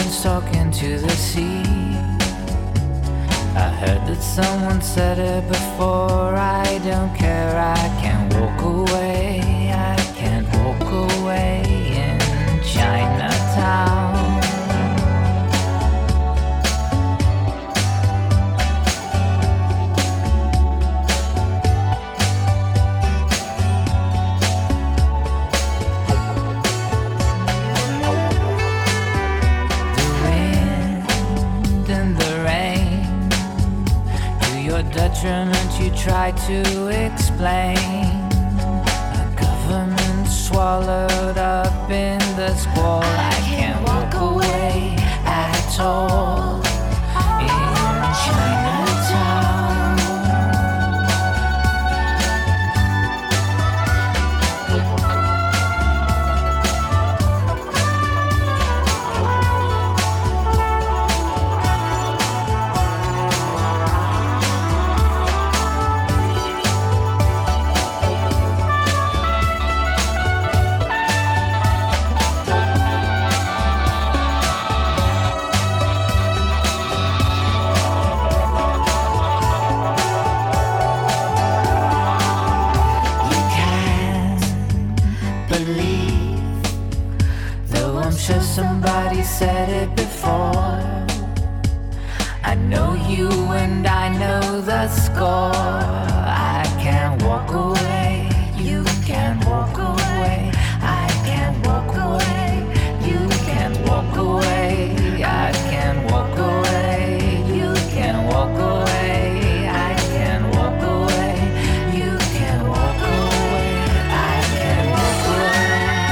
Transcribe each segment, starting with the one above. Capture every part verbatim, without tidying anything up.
Someone's talking to the sea. I heard that someone said it before. I don't care, I can't walk away. I can't walk away in Chinatown. Detriment you try to explain. A government swallowed up in the squall. I can't walk away at all in Chinatown. Somebody said it before. I know you and I know the score. I can't walk away. You can't walk away. I can't walk away. You can't walk away. I can't walk away. You can't walk away. I can't walk away. You can't walk away. I can't walk away.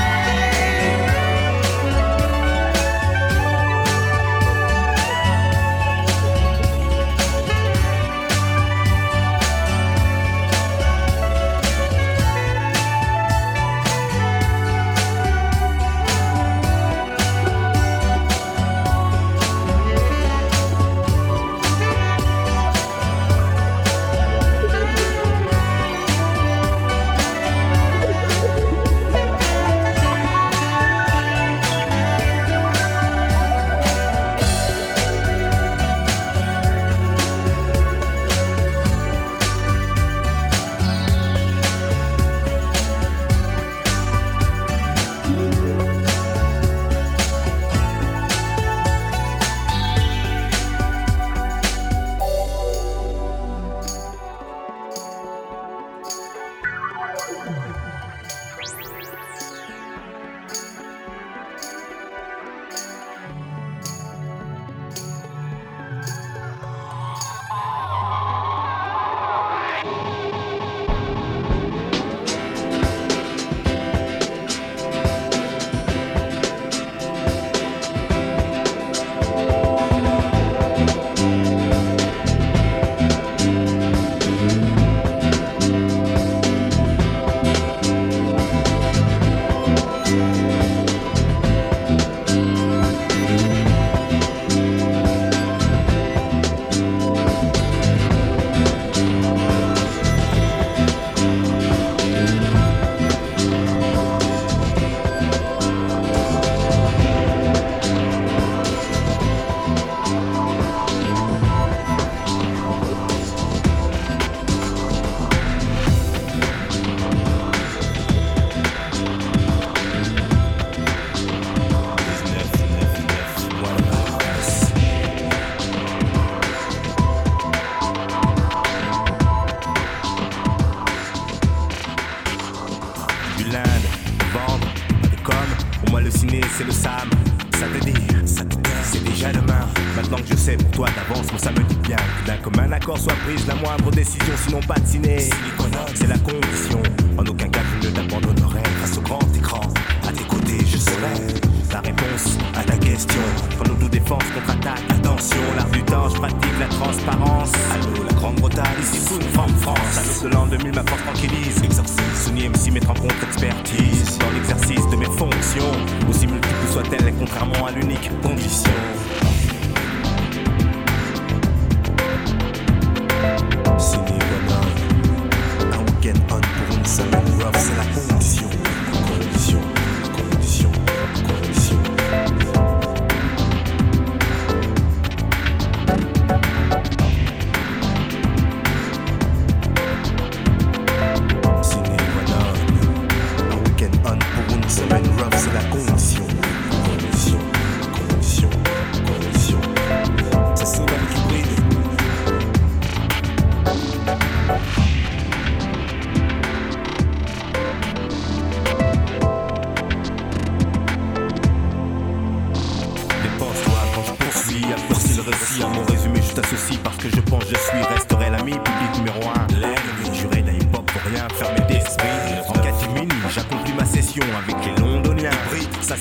c'est le Sam. Ça te dit, ça te dit, c'est déjà demain. Maintenant que je sais pour toi d'avance, moi ça me dit bien que d'un commun accord soit prise la moindre décision, sinon pas de ciné. C'est la condition. En aucun cas je ne t'abandonnerai face au grand écran. À tes côtés je serai la réponse à ta question. Quand l'autodéfense contre-attaque, attention, l'art du temps, je pratique la transparence. Allô, la Grande-Bretagne, ici sous une forme France. À l'aube de l'an deux mille, ma force tranquillise. Exorcise, Sony M C, mettre en contre expertise. Dans l'exercice de mes fonctions, aussi multiples soient-elles, contrairement à l'unique condition. Ciné Bonhomme, un week-end on pour une semaine rough, c'est la condition. Condition, condition, condition.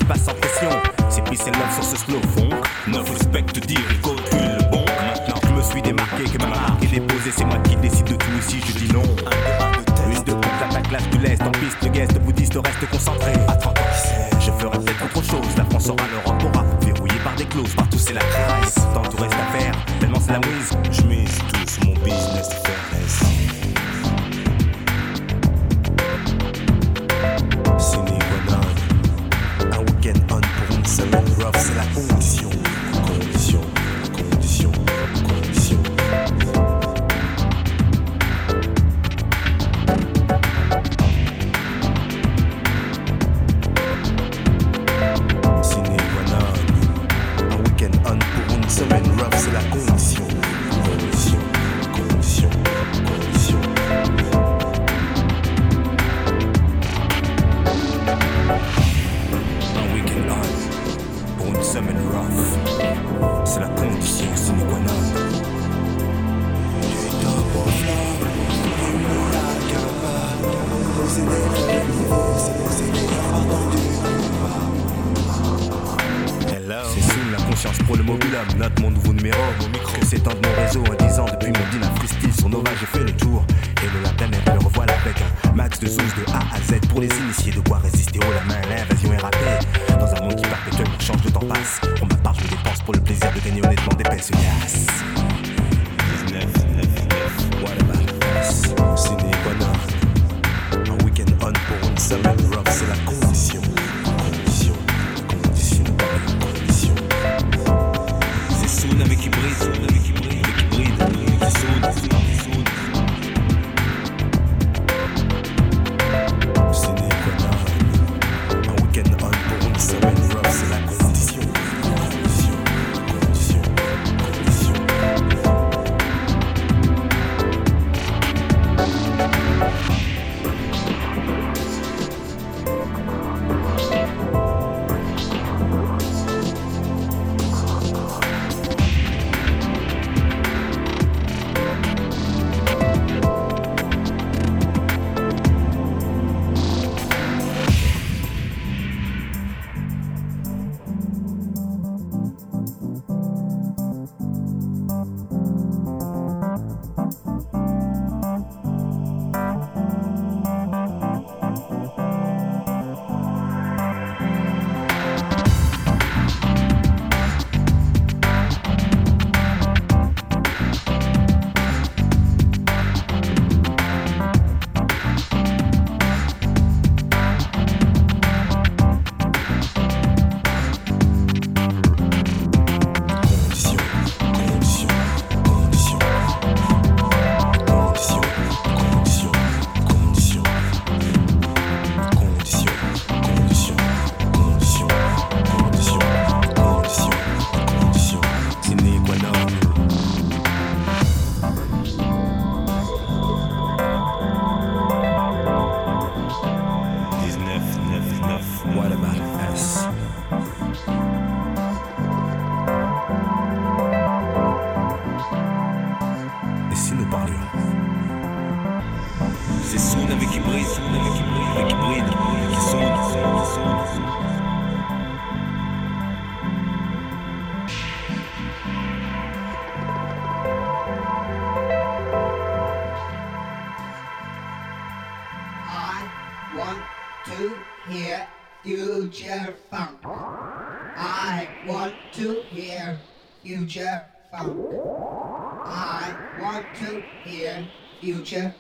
se passe sans pression. C'est peace and love sur ce slow funk. No respect to dire, il calcule le bon. Maintenant je me suis démarqué, que ma marque est déposée. C'est moi qui décide de tout ici, je dis non. Une de coupe, l'attaque, l'âge du lest. En piste, le guest, bouddhiste reste concentré. À trente ans, qui sait, je ferai peut-être autre chose. La France aura l'Europe aura, verrouillé par des clauses. Partout c'est la crise, tant tout reste à faire. Tellement c'est la mise, je mise tout sur mon business de fairness. Sine qua non, un week-end on pour une semaine rough, c'est la condition, condition, condition, condition. Sine qua non, un week-end on pour une semaine rough, c'est la condition, condition, condition, condition. Un week-end on pour une semaine rough, c'est la condition sine qua non. C'est soon la conscience pour le mobilum, note mon nouveau numéro. Mon micro, que s'étend de mon réseau en dix ans depuis mon dîner freestyle sur Nova, j'ai fait le tour. Et de la planète, me revoilà avec un max de zoos de A à Z pour les initiés. De quoi résister haut la main, l'invasion est ratée. Dans un monde qui perpétuellement change, le temps passe. Pour ma part, je dépense pour le plaisir de gagner honnêtement des pinces yes. dix-neuf, neuf, neuf, what about us? Sine qua non, un week-end on pour une semaine rough, c'est la condition. Condition, condition, condition. C'est soon avec hybride, soon avec hybride, avec hybride, avec soon, soon, soon. Sine qua non, un week-end on pour une semaine rough, c'est la condition. Condition, condition, condition. Future funk. I want to hear future funk. I want to hear future.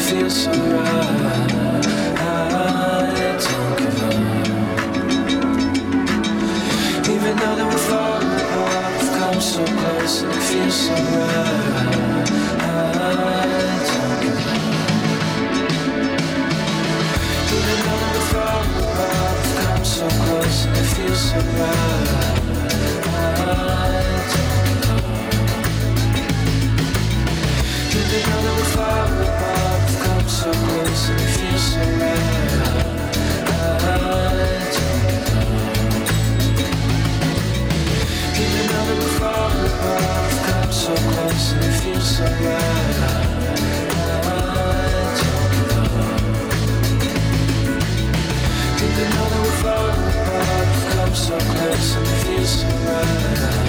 feels so right. Don't give up. Even though that we're falling apart, we've come so close and it feels so right. Don't give up. Even though that we're falling apart, we've come so close and it feels so right. Even though that we're falling apart, we've come so close and it feels so right. Even though that we're falling apart, we've come so close and it feels so right. Even though that we're falling apart, we've come so close and it feels so right.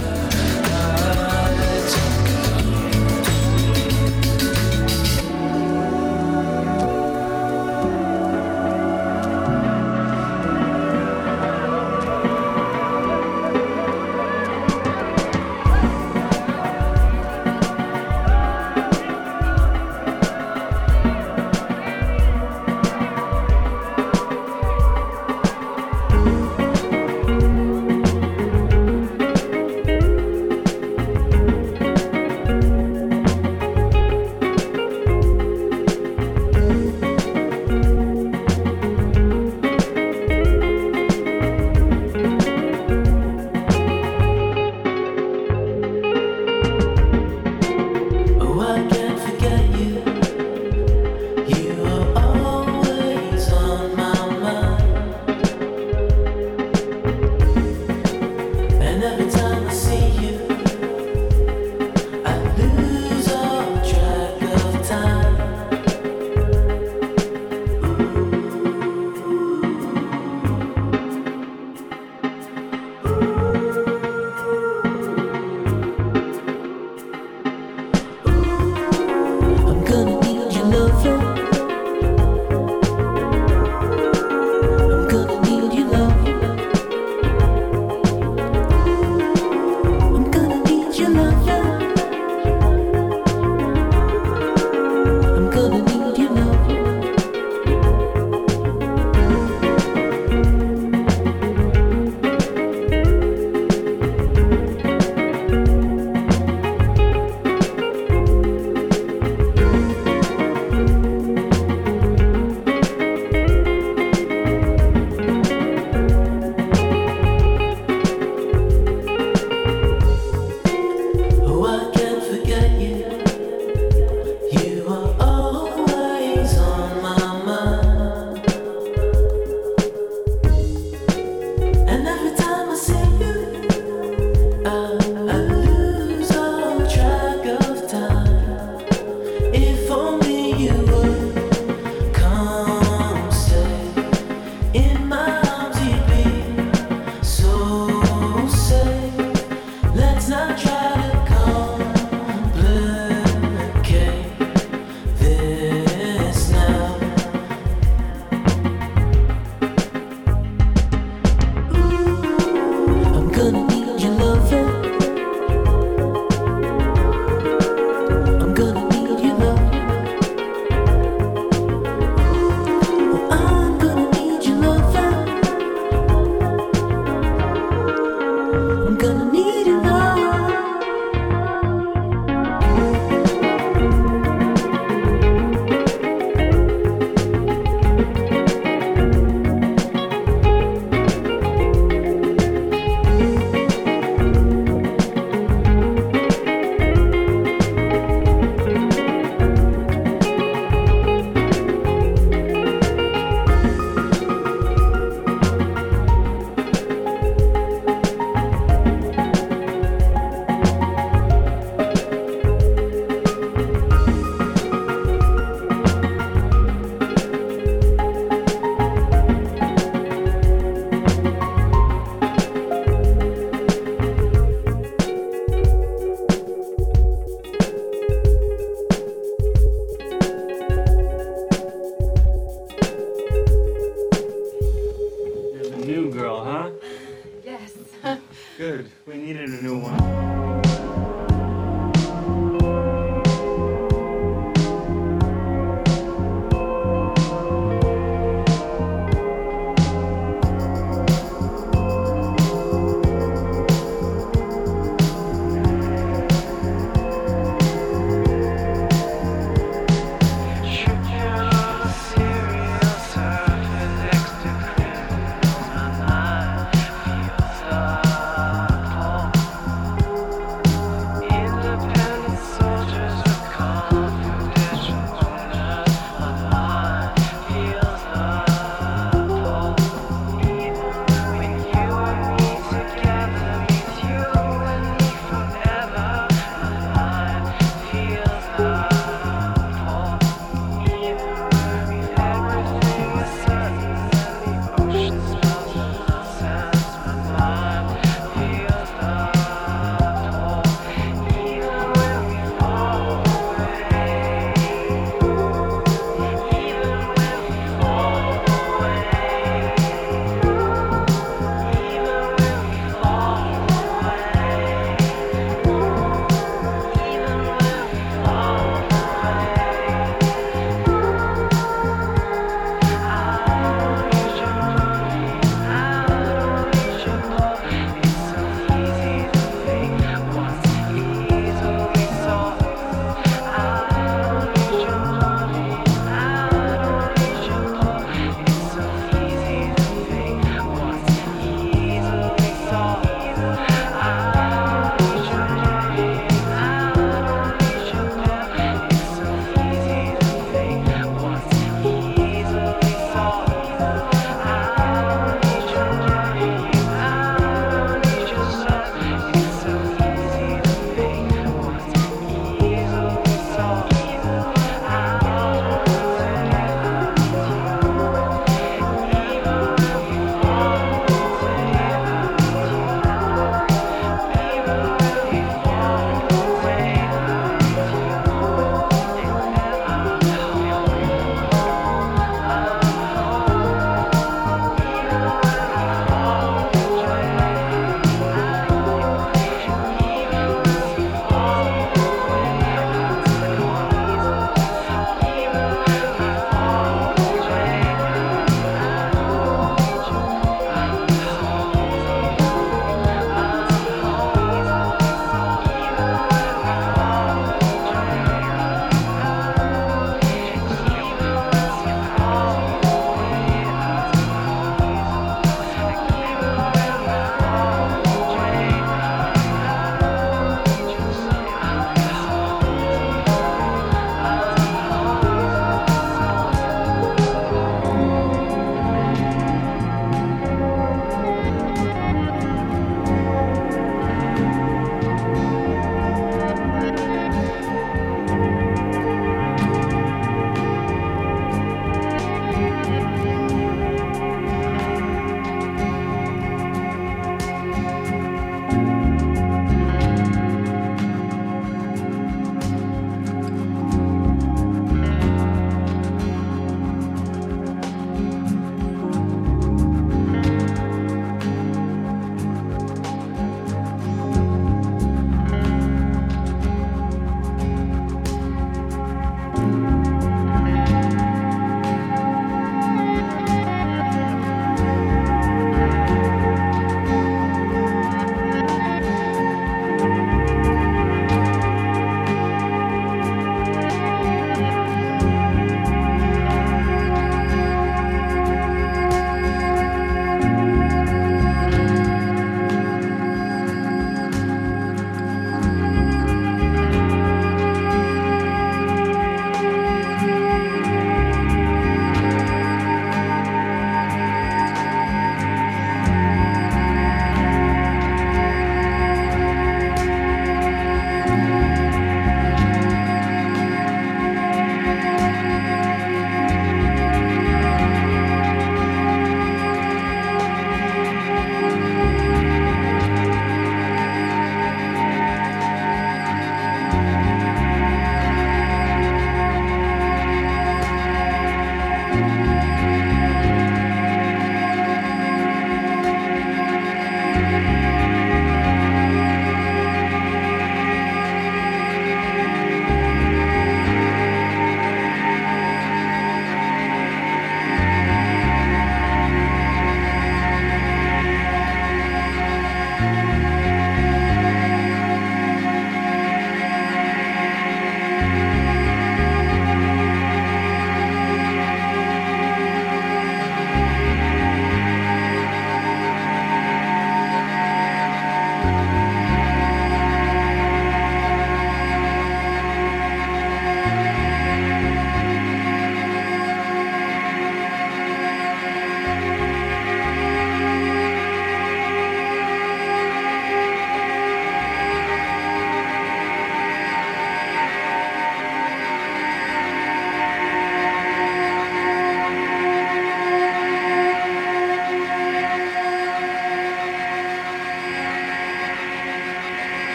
I'm gonna need